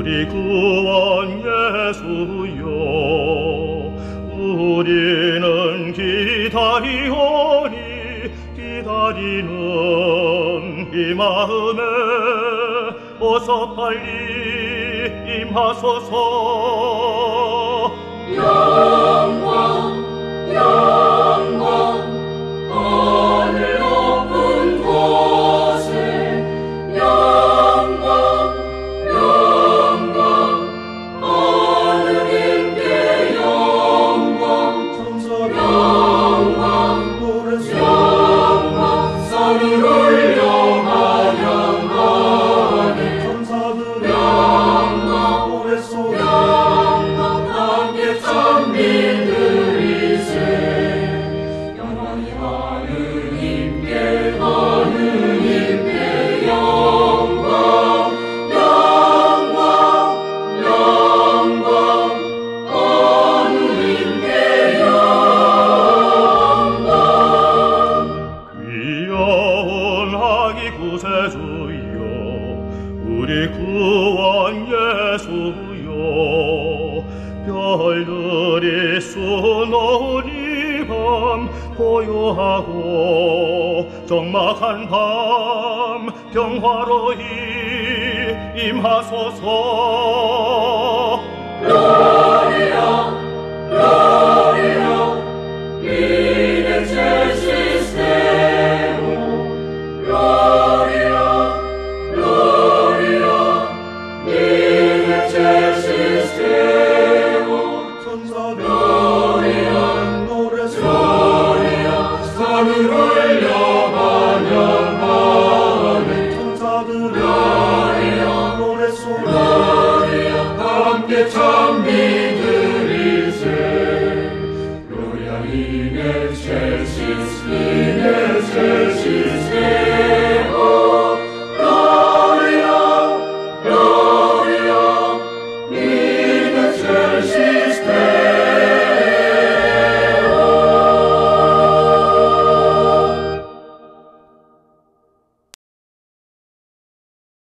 우리 구원 예수여, 우리는 기다리오니 기다리는 이 마음에 어서 빨리 임하소서. 영광 영광 하늘 높은 곳에 영광 영광 하느님께 영광 천사들 영광 노래 영광 산을 올려 찬양하네 천사들 영광 노래 소리 영광 함께 찬미 드리세. 영광이 하느님께 하느님께 영광 영광 영광 하느님께 영광. 귀여운 아기 구세주여, 우리 구원 예수여, 별들이 수놓으니 밤 고요하고 적막한 밤 평화로이 임하소서. Gloria, Gloria, in excelsis Deo. Gloria, Gloria, in excelsis Deo. 천사들 Gloria, 노래 소리 Gloria, 산을 올려 찬양하네. 천사들 Gloria, 노래 소리 Gloria, 함께 찬미 드리세. Gloria in excelsis Deo.